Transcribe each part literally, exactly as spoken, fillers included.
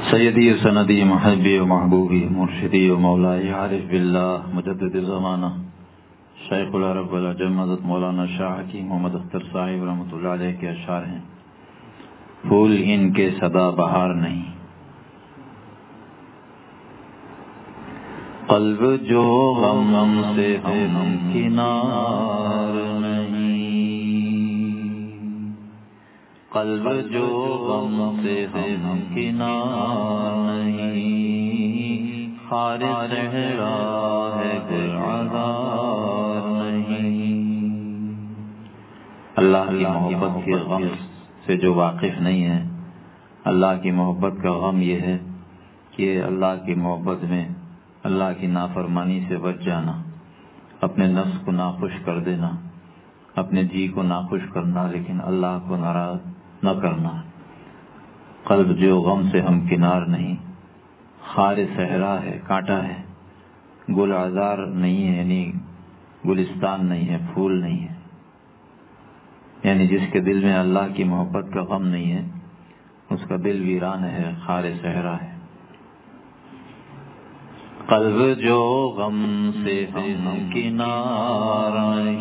سیدی سندی محبی و محبوبی مرشدی و مولائی عارف باللہ مجدد زمانہ شیخ العرب والعجم حضرت مولانا شاہ حکیم محمد اختر صاحب رحمۃ اللہ علیہ کے اشعار ہیں۔ پھول ان کے سدا بہار نہیں، قلب جو غم سے ہم کنار نہیں، قلب جو غم سے ہم کنار نہیں، خار صحرا ہے گل عذار نہیں۔ اللہ کی محبت کے غم سے جو واقف نہیں ہے، اللہ کی محبت کا غم یہ ہے کہ اللہ کی محبت میں اللہ کی نافرمانی سے بچ جانا، اپنے نفس کو ناخوش کر دینا، اپنے جی کو ناخوش کرنا لیکن اللہ کو ناراض نہ کرنا۔ قلب جو غم سے ہم کنار نہیں، خار صحرا ہے، کانٹا ہے، گل عذار نہیں ہے، یعنی گلستان نہیں ہے، پھول نہیں ہے، یعنی جس کے دل میں اللہ کی محبت کا غم نہیں ہے اس کا دل ویران ہے، خار صحرا ہے۔ قلب جو غم سے ہم کنار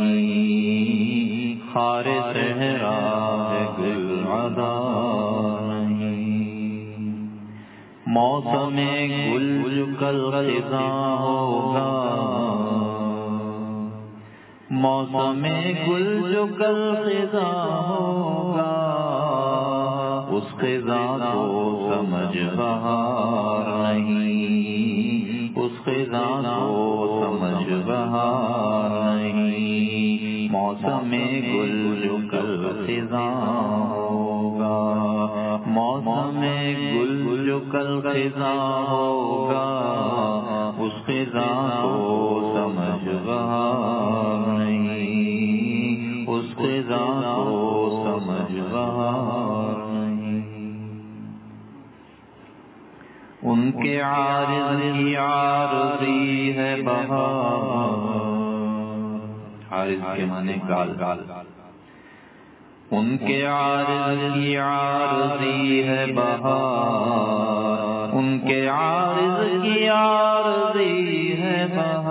نہیں، خار صحرا ہے گل عذار نہیں، موسم گل جو کل خزاں ہوگا، موسم گل جو کل خزاں ہوگا، اس خزاں کو سمجھ بہار نہیں، اس خزاں کو سمجھ بہار نہیں، موسم گل جو کل خزاں ہوگا، موسم گل جو کل خزاں ہوگا، اس خزاں کو سمجھ بہار نہیں، اس خزاں کو سمجھ بہار نہیں۔ ان کے عارض کی عارضی ہے بہار، عارض کے معنی گال، ان کے عارض کی عارضی ہے بہار، ان کے عارض کی عارضی ہے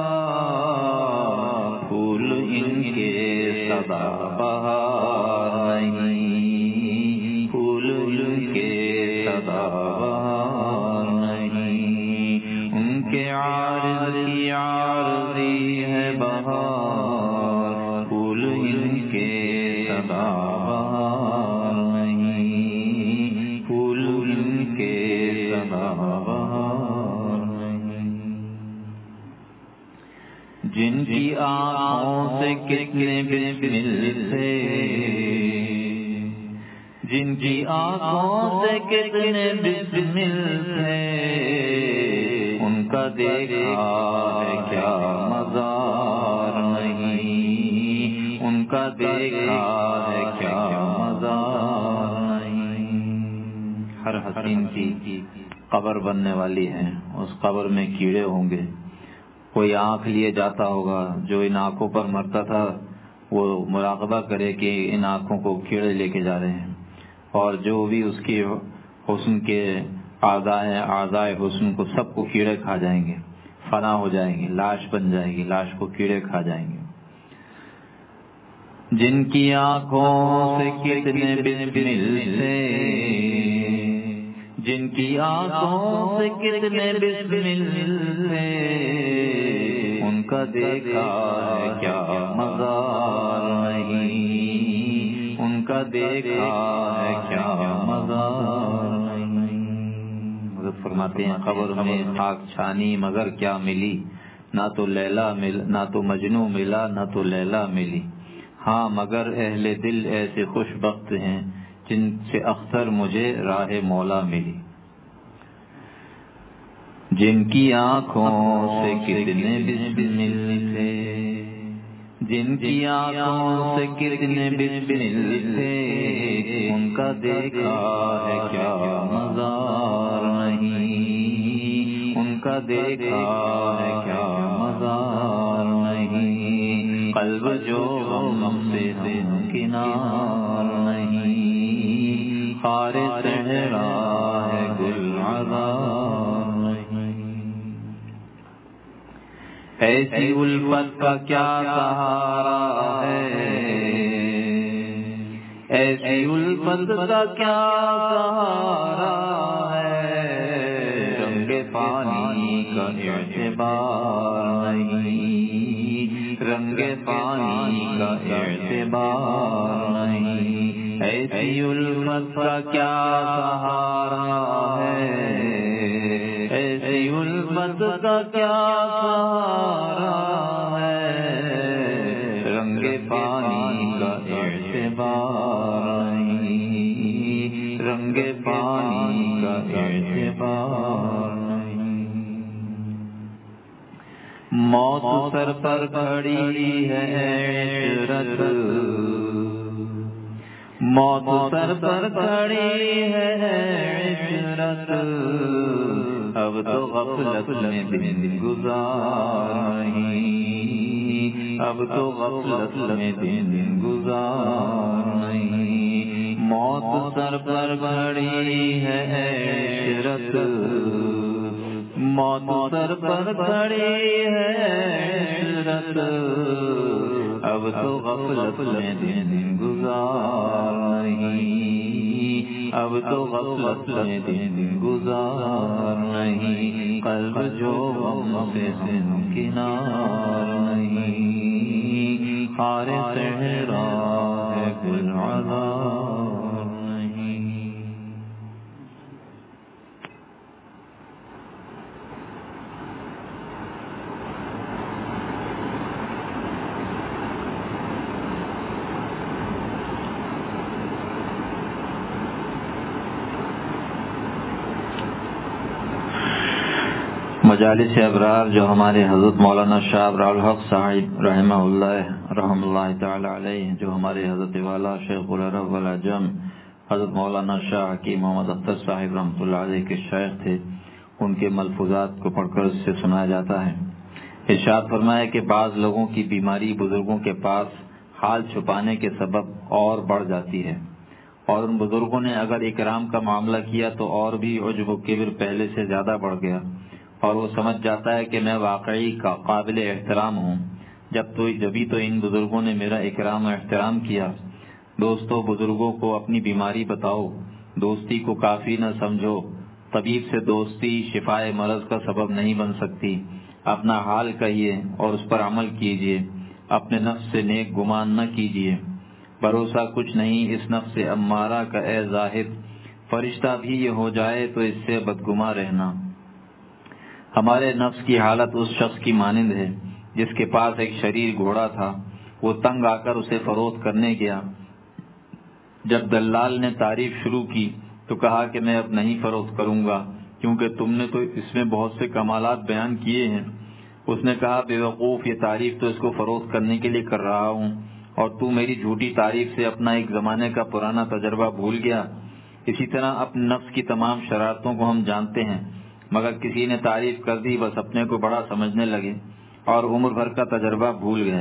بہار، پھول ان کے سدا بہار نہیں، پھول ان کے سدا بہار نہیں، ان کے عارض کی عارضی ہے بہار، پھول ان کے سدا بہار نہیں، پھول ان کے سدا بہار نہیں۔ جن کی آنکھوں سے کتنے بسمل تھے، جن کی آنکھوں سے کتنے بسمل تھے، ان کا دیکھا ہے کیا مزار نہیں، ان کا دیکھا ہے کیا مزار نہیں۔ ہر حسین کی قبر بننے والی ہے، اس قبر میں کیڑے ہوں گے، کوئی آنکھ لیے جاتا ہوگا، جو ان آنکھوں پر مرتا تھا وہ مراقبہ کرے کہ ان آنکھوں کو کیڑے لے کے جا رہے ہیں، اور جو بھی اس کی حسن کے اعضاء ہیں، اعضاء حسن کو سب کو کیڑے کھا جائیں گے، فنا ہو جائیں گے، لاش بن جائے گی، لاش کو کیڑے کھا جائیں گے۔ جن کی آنکھوں سے کتنے بسمل تھے، جن کی آنکھوں سے کتنے بسمل تھے، ان کا دیکھا ہے کیا مزار نہیں، ان کا دیکھا ہے کیا مزار نہیں۔ حضرت فرماتے ہیں قبر میں خاک چھانی مگر کیا ملی، نہ تو لیلا مل نہ تو مجنو ملا، نہ تو لیلا ملی، ہاں مگر اہل دل ایسے خوش بخت ہیں جن سے اختر مجھے راہ مولا ملی۔ جن کی آنکھوں سے کتنے بسمل تھے، جن کی آنکھوں سے کتنے بسمل تھے، ان کا دیکھا ہے کیا مزار نہیں، ان کا دیکھا ہے کیا مزار نہیں، قلب جو غم سے ہم کنار نہیں، خار صحرا ہے گل عذار ایسی الفت کا کیا سہارا ہے، ایسی الفت کا کیا سہارا ہے، رنگ پانی کا اعتبار نہیں، رنگ پانی کا اعتبار نہیں، ایسی الفت کا کیا سہارا ہے، ایسی الفت کا کیا سہارا ہے، رنگ پانی کا اعتبار نہیں، رنگ پانی کا اعتبار نہیں۔ موت سر پر کھڑی ہے عشرت، موت سر پر کھڑی ہے عشرت، اب تو غفلت میں دن گزار نہیں، اب تو غفلت میں دن گزار نہیں، موت سر پر کھڑی ہے عشرت، موت سر پر کھڑی ہے عشرت، اب تو غفلت میں دن گزار نہیں، اب تو غفلت میں دن گزار نہیں، قلب جو غم سے کنار نہیں، خار صحرا ہے گل عذار نہیں۔ مجالس ابرار جو ہمارے حضرت مولانا شاہ ابرار الحق صاحب رحمہ اللہ رحم اللہ تعالی علیہ، جو ہمارے حضرت والا شیخ العرب والعجم حضرت مولانا شاہ حکیم محمد اختر صاحب رحمۃ اللہ علیہ کے شیخ تھے، ان کے ملفوظات کو پڑھ کر اس سے سنایا جاتا ہے۔ ارشاد فرمایا کہ بعض لوگوں کی بیماری بزرگوں کے پاس حال چھپانے کے سبب اور بڑھ جاتی ہے، اور ان بزرگوں نے اگر اکرام کا معاملہ کیا تو اور بھی عجب و کبر پہلے سے زیادہ بڑھ گیا، اور وہ سمجھ جاتا ہے کہ میں واقعی کا قابل احترام ہوں، جب تو جبھی تو ان بزرگوں نے میرا اکرام و احترام کیا۔ دوستو، بزرگوں کو اپنی بیماری بتاؤ، دوستی کو کافی نہ سمجھو، طبیب سے دوستی شفائے مرض کا سبب نہیں بن سکتی، اپنا حال کہیے اور اس پر عمل کیجیے، اپنے نفس سے نیک گمان نہ کیجیے، بھروسہ کچھ نہیں اس نفس امارہ کا اے زاہد، فرشتہ بھی یہ ہو جائے تو اس سے بدگما رہنا۔ ہمارے نفس کی حالت اس شخص کی مانند ہے جس کے پاس ایک شریر گھوڑا تھا، وہ تنگ آ کر اسے فروخت کرنے گیا، جب دلال نے تعریف شروع کی تو کہا کہ میں اب نہیں فروخت کروں گا کیونکہ تم نے تو اس میں بہت سے کمالات بیان کیے ہیں۔ اس نے کہا بے وقوف، یہ تعریف تو اس کو فروخت کرنے کے لیے کر رہا ہوں اور تو میری جھوٹی تعریف سے اپنا ایک زمانے کا پرانا تجربہ بھول گیا۔ اسی طرح اپنے نفس کی تمام شرارتوں کو ہم جانتے ہیں، مگر کسی نے تعریف کر دی بس اپنے کو بڑا سمجھنے لگے اور عمر بھر کا تجربہ بھول گئے۔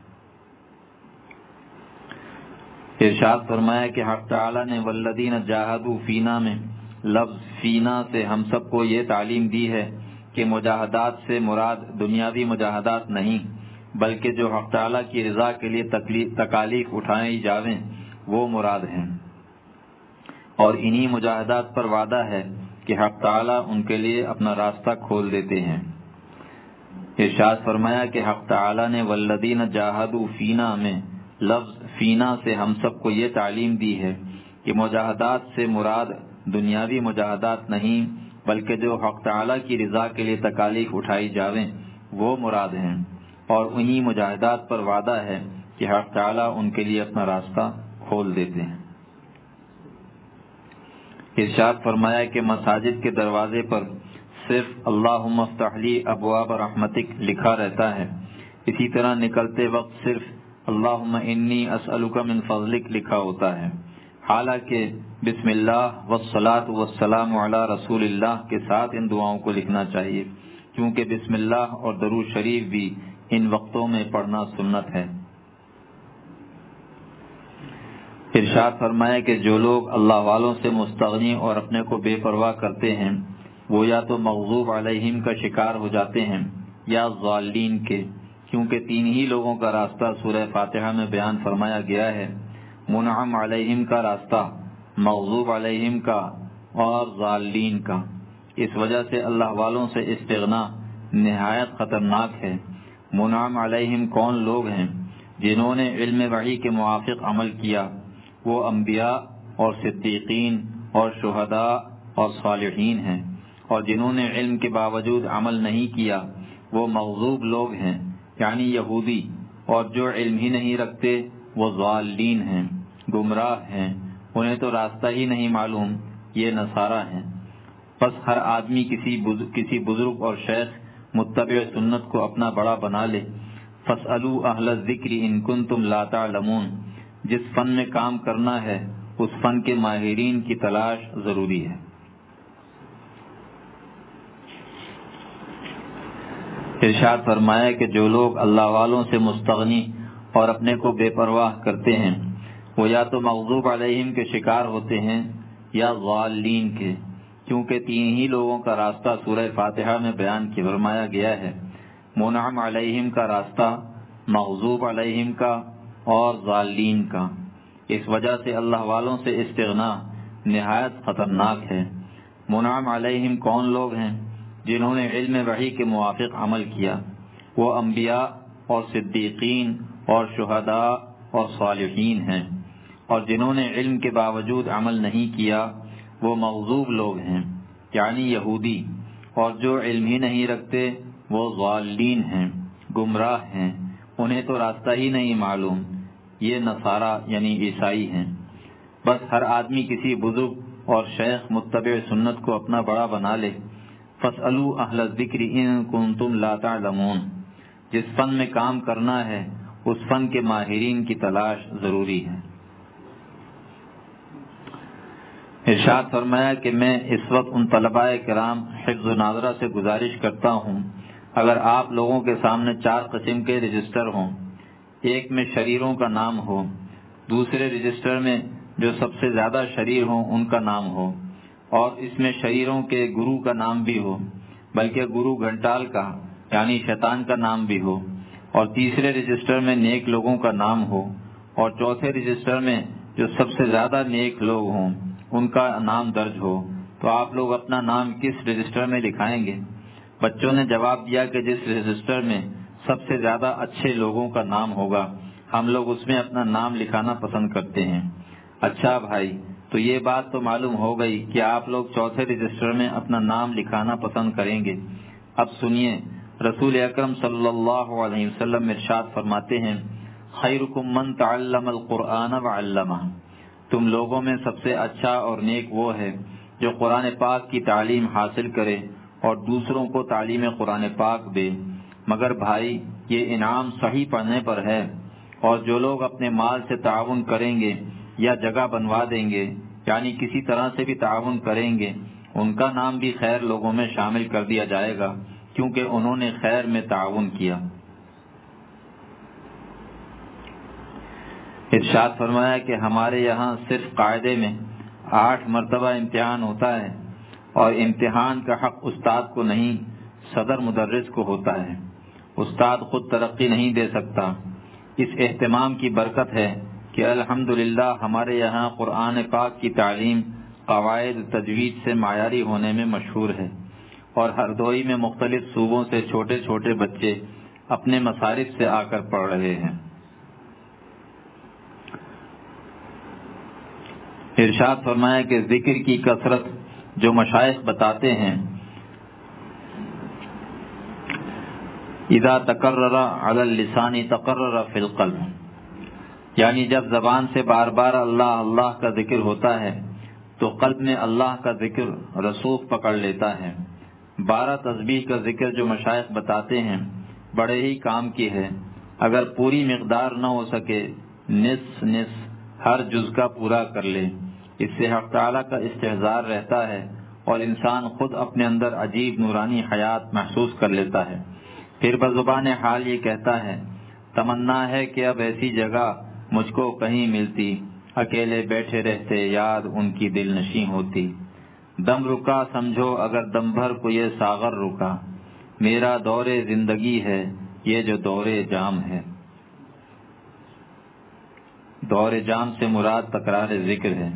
ارشاد فرمایا کہ حق تعالی نے والذین جاہدوا فینا میں لفظ فینا سے ہم سب کو یہ تعلیم دی ہے کہ مجاہدات سے مراد دنیاوی مجاہدات نہیں، بلکہ جو حق تعالی کی رضا کے لیے تکالیف اٹھائی جاویں وہ مراد ہیں، اور انہی مجاہدات پر وعدہ ہے کہ حق تعالی ان کے لیے اپنا راستہ کھول دیتے ہیں۔ ارشاد فرمایا کہ حق تعالی نے والذین جاہدوا فینا میں لفظ فینا سے ہم سب کو یہ تعلیم دی ہے کہ مجاہدات سے مراد دنیاوی مجاہدات نہیں، بلکہ جو حق تعالی کی رضا کے لیے تکالیف اٹھائی جاویں وہ مراد ہیں، اور انہی مجاہدات پر وعدہ ہے کہ حق تعالی ان کے لیے اپنا راستہ کھول دیتے ہیں۔ ارشاد فرمایا کہ مساجد کے دروازے پر صرف اللہم افتح لی ابواب رحمتک لکھا رہتا ہے، اسی طرح نکلتے وقت صرف اللہم انی اسألک من فضلک لکھا ہوتا ہے، حالانکہ بسم اللہ والصلاۃ والسلام علی رسول اللہ کے ساتھ ان دعاؤں کو لکھنا چاہیے، کیونکہ بسم اللہ اور درود شریف بھی ان وقتوں میں پڑھنا سنت ہے۔ ارشاد فرمایا کہ جو لوگ اللہ والوں سے مستغنی اور اپنے کو بے پرواہ کرتے ہیں وہ یا تو مغضوب علیہم کا شکار ہو جاتے ہیں یا ضالین کے، کیونکہ تین ہی لوگوں کا راستہ سورہ فاتحہ میں بیان فرمایا گیا ہے، منعم علیہم کا راستہ، مغضوب علیہم کا اور ضالین کا۔ اس وجہ سے اللہ والوں سے استغنا نہایت خطرناک ہے۔ منعم علیہم کون لوگ ہیں؟ جنہوں نے علم وحی کے موافق عمل کیا، وہ انبیاء اور صدیقین اور شہداء اور صالحین ہیں، اور جنہوں نے علم کے باوجود عمل نہیں کیا وہ مغضوب لوگ ہیں، یعنی یہودی، اور جو علم ہی نہیں رکھتے وہ ضالین ہیں، گمراہ ہیں، انہیں تو راستہ ہی نہیں معلوم، یہ نصارہ ہیں۔ پس ہر آدمی کسی بزرگ کسی بزرگ اور شیخ متبع سنت کو اپنا بڑا بنا لے۔ فاسألوا اہل الذکر ان کنتم لا تعلمون، جس فن میں کام کرنا ہے اس فن کے ماہرین کی تلاش ضروری ہے۔ ارشاد فرمایا کہ جو لوگ اللہ والوں سے مستغنی اور اپنے کو بے پرواہ کرتے ہیں وہ یا تو مغضوب علیہم کے شکار ہوتے ہیں یا ضالین کے، کیونکہ تین ہی لوگوں کا راستہ سورہ فاتحہ میں بیان کی فرمایا گیا ہے، منعم علیہم کا راستہ، مغضوب علیہم کا اور ضالین کا۔ اس وجہ سے اللہ والوں سے استغنا نہایت خطرناک ہے۔ منعم علیہم کون لوگ ہیں؟ جنہوں نے علم وحی کے موافق عمل کیا، وہ انبیاء اور صدیقین اور شہداء اور صالحین ہیں، اور جنہوں نے علم کے باوجود عمل نہیں کیا وہ مغضوب لوگ ہیں، یعنی یہودی، اور جو علم ہی نہیں رکھتے وہ ضالین ہیں، گمراہ ہیں، انہیں تو راستہ ہی نہیں معلوم، یہ نصارہ یعنی عیسائی ہیں۔ بس ہر آدمی کسی بزرگ اور شیخ متبع سنت کو اپنا بڑا بنا لے۔ فاسألوا اہل الذکر ان کنتم لا تعلمون، جس فن میں کام کرنا ہے اس فن کے ماہرین کی تلاش ضروری ہے۔ ارشاد فرمایا کہ میں اس وقت ان طلباء کرام حفظ و ناظرہ سے گزارش کرتا ہوں، اگر آپ لوگوں کے سامنے چار قسم کے رجسٹر ہوں، ایک میں شریروں کا نام ہو، دوسرے رجسٹر میں جو سب سے زیادہ شریر ہوں ان کا نام ہو، اور اس میں شریروں کے گرو کا نام بھی ہو، بلکہ گرو گھنٹال کا یعنی شیطان کا نام بھی ہو، اور تیسرے رجسٹر میں نیک لوگوں کا نام ہو، اور چوتھے رجسٹر میں جو سب سے زیادہ نیک لوگ ہوں ان کا نام درج ہو، تو آپ لوگ اپنا نام کس رجسٹر میں لکھائیں گے؟ بچوں نے جواب دیا کہ جس رجسٹر میں سب سے زیادہ اچھے لوگوں کا نام ہوگا ہم لوگ اس میں اپنا نام لکھانا پسند کرتے ہیں۔ اچھا بھائی، تو یہ بات تو معلوم ہو گئی کہ آپ لوگ چوتھے رجسٹر میں اپنا نام لکھانا پسند کریں گے۔ اب سنیے، رسول اکرم صلی اللہ علیہ وسلم ارشاد فرماتے ہیں، خیرکم من تعلم القرآن وعلمہ، تم لوگوں میں سب سے اچھا اور نیک وہ ہے جو قرآن پاک کی تعلیم حاصل کرے اور دوسروں کو تعلیم قرآن پاک دے، مگر بھائی یہ انعام صحیح پڑھنے پر ہے، اور جو لوگ اپنے مال سے تعاون کریں گے یا جگہ بنوا دیں گے یعنی کسی طرح سے بھی تعاون کریں گے ان کا نام بھی خیر لوگوں میں شامل کر دیا جائے گا، کیونکہ انہوں نے خیر میں تعاون کیا۔ ارشاد فرمایا کہ ہمارے یہاں صرف قاعدے میں آٹھ مرتبہ امتحان ہوتا ہے، اور امتحان کا حق استاد کو نہیں صدر مدرس کو ہوتا ہے، استاد خود ترقی نہیں دے سکتا۔ اس اہتمام کی برکت ہے کہ الحمدللہ ہمارے یہاں قرآن پاک کی تعلیم قواعد تجوید سے معیاری ہونے میں مشہور ہے، اور ہردوئی میں مختلف صوبوں سے چھوٹے چھوٹے بچے اپنے مصارف سے آ کر پڑھ رہے ہیں۔ ارشاد فرمایا کہ ذکر کی کثرت جو مشائخ بتاتے ہیں، اذا تکرر علی اللسان تقرر فی القلب، یعنی جب زبان سے بار بار اللہ اللہ کا ذکر ہوتا ہے تو قلب میں اللہ کا ذکر رسوخ پکڑ لیتا ہے۔ بارہ تسبیح کا ذکر جو مشائخ بتاتے ہیں بڑے ہی کام کی ہے، اگر پوری مقدار نہ ہو سکے نصف نصف ہر جز کا پورا کر لے، اس سے حق تعالیٰ کا استحضار رہتا ہے اور انسان خود اپنے اندر عجیب نورانی حیات محسوس کر لیتا ہے۔ پھر بزبان حال یہ کہتا ہے، تمنا ہے کہ اب ایسی جگہ مجھ کو کہیں ملتی، اکیلے بیٹھے رہتے یاد ان کی دل نشیں ہوتی، دم رکا سمجھو اگر دم بھر کو یہ ساغر رکا، میرا دور زندگی ہے یہ جو دور جام ہے۔ دور جام سے مراد تکرار ذکر ہے۔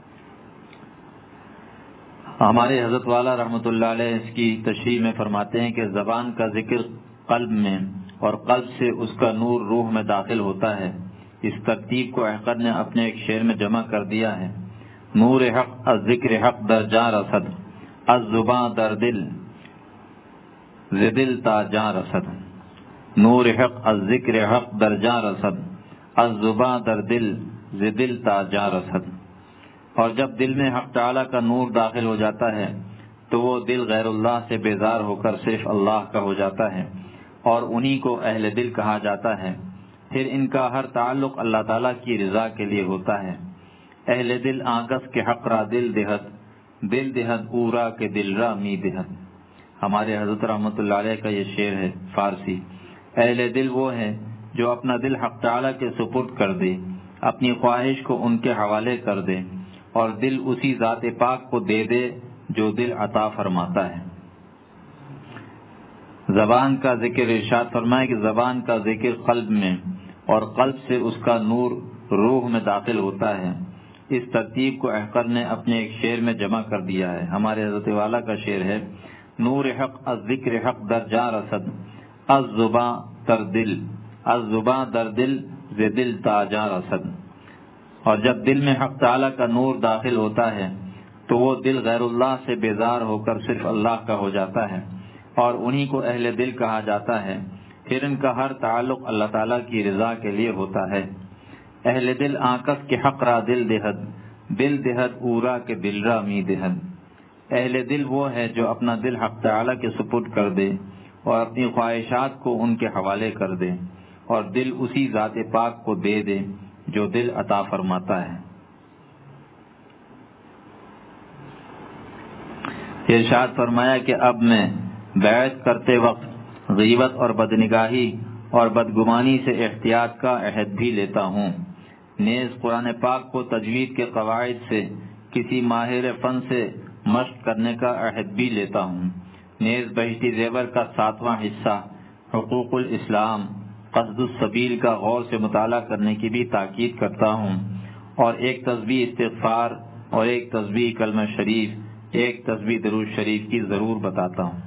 ہمارے حضرت والا رحمۃ اللہ علیہ اس کی تشریح میں فرماتے ہیں کہ زبان کا ذکر قلب میں اور قلب سے اس کا نور روح میں داخل ہوتا ہے۔ اس ترتیب کو احقر نے اپنے ایک شعر میں جمع کر دیا ہے۔ نور حق از ذکر حق در جاں رسد، از زباں در دل ز دل تا جاں رسد۔ نور حق از ذکر حق در جاں رسد، از زباں در دل ز دل تا جاں رسد۔ اور جب دل میں حق تعالی کا نور داخل ہو جاتا ہے تو وہ دل غیر اللہ سے بیزار ہو کر صرف اللہ کا ہو جاتا ہے، اور انہی کو اہل دل کہا جاتا ہے۔ پھر ان کا ہر تعلق اللہ تعالیٰ کی رضا کے لیے ہوتا ہے۔ اہل دل آگس کے حق را دل دہت، دل دہت اورا کے دل را می دہت۔ ہمارے حضرت رحمۃ اللہ علیہ کا یہ شعر ہے فارسی۔ اہل دل وہ ہے جو اپنا دل حق تعالیٰ کے سپرد کر دے، اپنی خواہش کو ان کے حوالے کر دے، اور دل اسی ذات پاک کو دے دے جو دل عطا فرماتا ہے۔ زبان کا ذکر، ارشاد فرمائے کہ زبان کا ذکر قلب میں اور قلب سے اس کا نور روح میں داخل ہوتا ہے۔ اس ترتیب کو احقر نے اپنے ایک شعر میں جمع کر دیا ہے۔ ہمارے حضرت والا کا شعر ہے، نور حق از ذکر حق در جاں رسد، از زباں در دل، از زباں در دل ز دل تا جاں رسد۔ اور جب دل میں حق تعالیٰ کا نور داخل ہوتا ہے تو وہ دل غیر اللہ سے بیزار ہو کر صرف اللہ کا ہو جاتا ہے، اور انہی کو اہل دل کہا جاتا ہے۔ پھر ان کا ہر تعلق اللہ تعالیٰ کی رضا کے لیے ہوتا ہے۔ اہل دل آکس کے حق را دل دہد، دل دہد اورا کے دل را می دہد۔ اہل دل وہ ہے جو اپنا دل حق تعالیٰ کے سپرد کر دے اور اپنی خواہشات کو ان کے حوالے کر دے، اور دل اسی ذات پاک کو دے دے جو دل عطا فرماتا ہے۔ ارشاد فرمایا کہ اب میں بیعت کرتے وقت غیبت اور بدنگاہی اور بدگمانی سے احتیاط کا عہد بھی لیتا ہوں۔ نیز قرآن پاک کو تجوید کے قواعد سے کسی ماہر فن سے مشق کرنے کا عہد بھی لیتا ہوں۔ نیز بہشتی زیور کا ساتواں حصہ حقوق الاسلام قصد السبیل کا غور سے مطالعہ کرنے کی بھی تاکید کرتا ہوں، اور ایک تسبیح استغفار اور ایک تسبیح کلمہ شریف، ایک تسبیح درود شریف کی ضرور بتاتا ہوں۔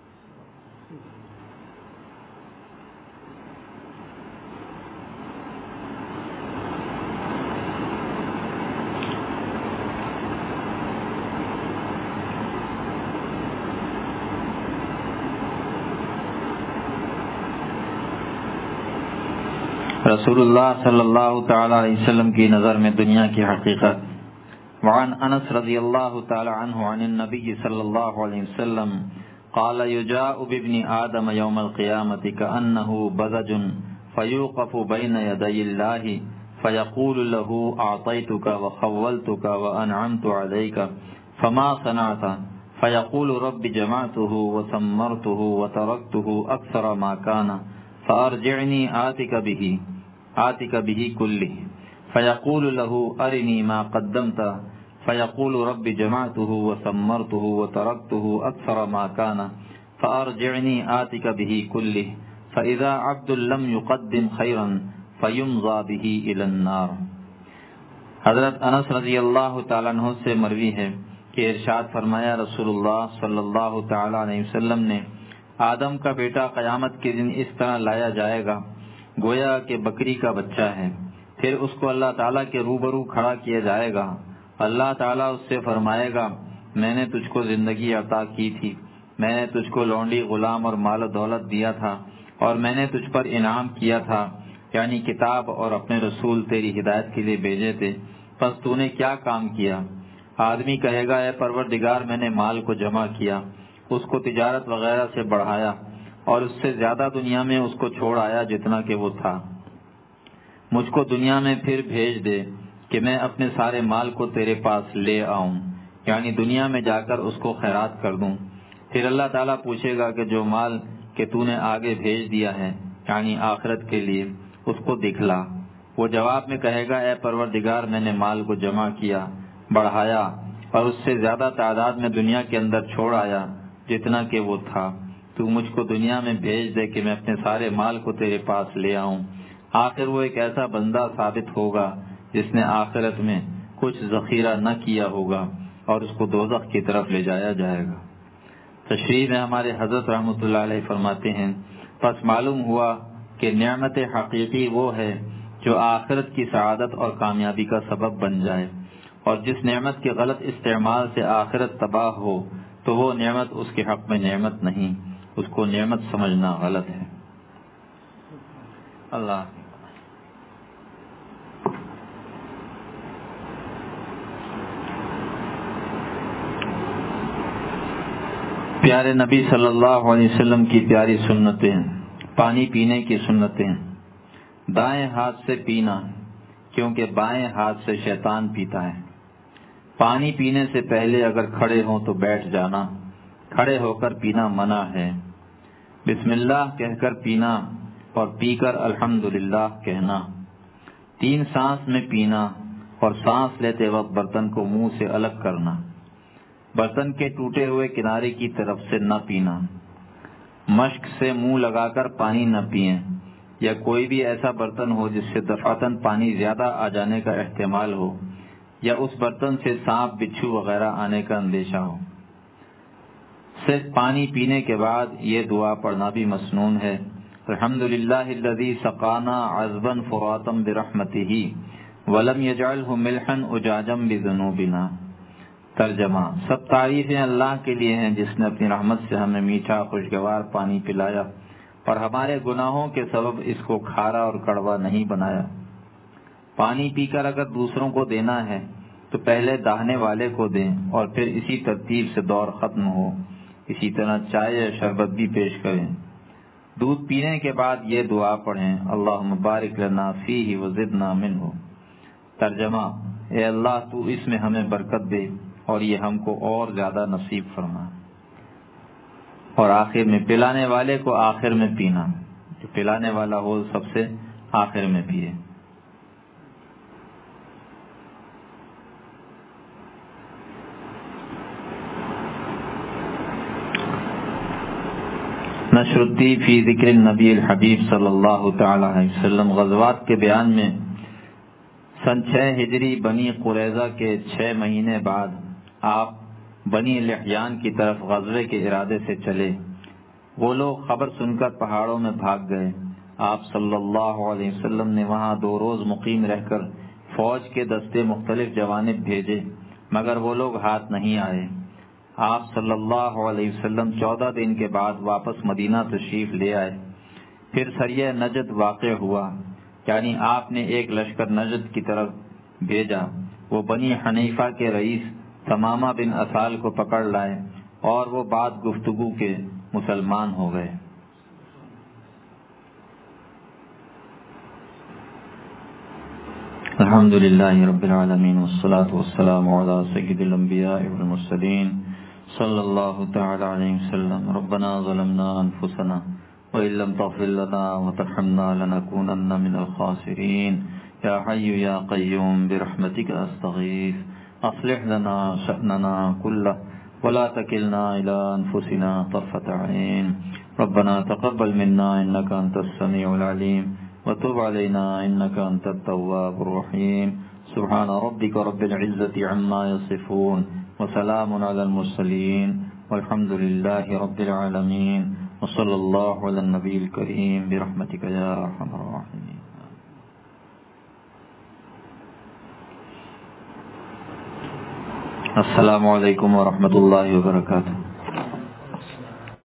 رسول اللہ صلی اللہ تعالی علیہ وسلم کی نظر میں دنیا کی حقیقت۔ وعن انس رضی اللہ تعالی عنہ عن النبی صلی اللہ علیہ وسلم قال یجاء بابن آدم یوم القیامت کأنہ بزج فیوقف بین یدی اللہ فیقول له اعطیتک وخولتک وانعمت علیک فما صنعت فیقول رب جمعته وثمرته وترکته اکثر ما کان فارجعنی آتک به آتک به کلہ فیقول له ارنی ما قدمت فیقول رب جمعته وثمرته وترکته اکثر ما کان فارجعنی آتک به کلہ فاذا عبد لم يقدم خیرا فیمضى به الى النار۔ حضرت انس رضی اللہ تعالیٰ عنہ سے مروی ہے کہ ارشاد فرمایا رسول اللہ صلی اللہ تعالیٰ علیہ وسلم نے، آدم کا بیٹا قیامت کے دن اس طرح لایا جائے گا گویا کہ بکری کا بچہ ہے۔ پھر اس کو اللہ تعالیٰ کے روبرو کھڑا کیا جائے گا۔ اللہ تعالیٰ اس سے فرمائے گا، میں نے تجھ کو زندگی عطا کی تھی، میں نے تجھ کو لونڈی غلام اور مال و دولت دیا تھا، اور میں نے تجھ پر انعام کیا تھا، یعنی کتاب اور اپنے رسول تیری ہدایت کے لیے بھیجے تھے، پس تو نے کیا کام کیا؟ آدمی کہے گا، اے پروردگار میں نے مال کو جمع کیا، اس کو تجارت وغیرہ سے بڑھایا، اور اس سے زیادہ دنیا میں اس کو چھوڑ آیا جتنا کہ وہ تھا۔ مجھ کو دنیا میں پھر بھیج دے کہ میں اپنے سارے مال کو تیرے پاس لے آؤں، یعنی دنیا میں جا کر اس کو خیرات کر دوں۔ پھر اللہ تعالیٰ پوچھے گا کہ جو مال کہ تو نے آگے بھیج دیا ہے یعنی آخرت کے لیے، اس کو دکھلا۔ وہ جواب میں کہے گا، اے پروردگار میں نے مال کو جمع کیا، بڑھایا، اور اس سے زیادہ تعداد میں دنیا کے اندر چھوڑ آیا جتنا کہ وہ تھا۔ تو مجھ کو دنیا میں بھیج دے کہ میں اپنے سارے مال کو تیرے پاس لے آؤں۔ آخر وہ ایک ایسا بندہ ثابت ہوگا جس نے آخرت میں کچھ ذخیرہ نہ کیا ہوگا اور اس کو دوزخ کی طرف لے جایا جائے گا۔ تشریح میں ہمارے حضرت رحمۃ اللہ علیہ فرماتے ہیں، پس معلوم ہوا کہ نعمت حقیقی وہ ہے جو آخرت کی سعادت اور کامیابی کا سبب بن جائے، اور جس نعمت کے غلط استعمال سے آخرت تباہ ہو تو وہ نعمت اس کے حق میں نعمت نہیں، اس کو نعمت سمجھنا غلط ہے۔ اللہ پیارے نبی صلی اللہ علیہ وسلم کی پیاری سنتیں، پانی پینے کی سنتیں۔ دائیں ہاتھ سے پینا، کیونکہ بائیں ہاتھ سے شیطان پیتا ہے۔ پانی پینے سے پہلے اگر کھڑے ہوں تو بیٹھ جانا، کھڑے ہو کر پینا منع ہے۔ بسم اللہ کہہ کر پینا اور پی کر الحمدللہ کہنا۔ تین سانس میں پینا اور سانس لیتے وقت برتن کو منہ سے الگ کرنا۔ برتن کے ٹوٹے ہوئے کنارے کی طرف سے نہ پینا۔ مشک سے منہ لگا کر پانی نہ پئیں، یا کوئی بھی ایسا برتن ہو جس سے دفعتاً پانی زیادہ آ جانے کا احتمال ہو، یا اس برتن سے سانپ بچھو وغیرہ آنے کا اندیشہ ہو۔ صرف پانی پینے کے بعد یہ دعا پڑھنا بھی مسنون ہے، الحمدللہ الذی سقانا عذبا فراتا برحمتہ ولم یجعلہ ملحا اجاجا بذنوبنا۔ ترجمہ، سب تعریفیں اللہ کے لیے ہیں جس نے اپنی رحمت سے ہمیں میٹھا خوشگوار پانی پلایا اور ہمارے گناہوں کے سبب اس کو کھارا اور کڑوا نہیں بنایا۔ پانی پی کر اگر دوسروں کو دینا ہے تو پہلے داہنے والے کو دیں اور پھر اسی ترتیب سے دور ختم ہو۔ اسی طرح چائے یا شربت بھی پیش کریں۔ دودھ پینے کے بعد یہ دعا پڑھیں، اللہم بارک لنا فیہ وزدنا منہ۔ ترجمہ، اے اللہ تو اس میں ہمیں برکت دے اور یہ ہم کو اور زیادہ نصیب فرما۔ اور آخر میں پلانے والے کو آخر میں پینا، جو پلانے والا ہو سب سے آخر میں پیے۔ نشر الدی فی ذکر النبی الحبیب صلی اللہ تعالی علیہ وسلم۔ غزوات کے بیان میں سن چھ ہجری بنی قریظہ کے چھ مہینے بعد آپ بنی لحیان کی طرف غزوے کے ارادے سے چلے۔ وہ لوگ خبر سن کر پہاڑوں میں بھاگ گئے۔ آپ صلی اللہ علیہ وسلم نے وہاں دو روز مقیم رہ کر فوج کے دستے مختلف جوانب بھیجے، مگر وہ لوگ ہاتھ نہیں آئے۔ آپ صلی اللہ علیہ وسلم چودہ دن کے بعد واپس مدینہ تشریف لے آئے۔ پھر سریہ نجد واقع ہوا، یعنی آپ نے ایک لشکر نجد کی طرف بھیجا۔ وہ بنی حنیفہ کے رئیس ثمامہ بن اسال کو پکڑ لائے اور وہ بعد گفتگو کے مسلمان ہو گئے۔ الحمدللہ رب العالمین والصلاة والسلام علی سید الانبیاء والمرسلین صلی اللہ تعالی علیہ وسلم۔ ربنا ظلمنا انفسنا وإن لم تغفر لنا وترحمنا لنكونن من الخاسرين يا حي يا قيوم برحمتك أستغيث أصلح لنا شأننا كله ولا تكلنا إلى أنفسنا طرفة عين ربنا تقبل منا إنك أنت السميع العليم وتب علينا إنك أنت التواب الرحيم سبحان ربك رب العزة عما يصفون وسلام على المرسلين والحمد لله رب العالمين وصلی اللہ علی النبی الکریم برحمتک یا ارحم الراحمین۔ السلام علیکم ورحمۃ اللہ وبرکاتہ۔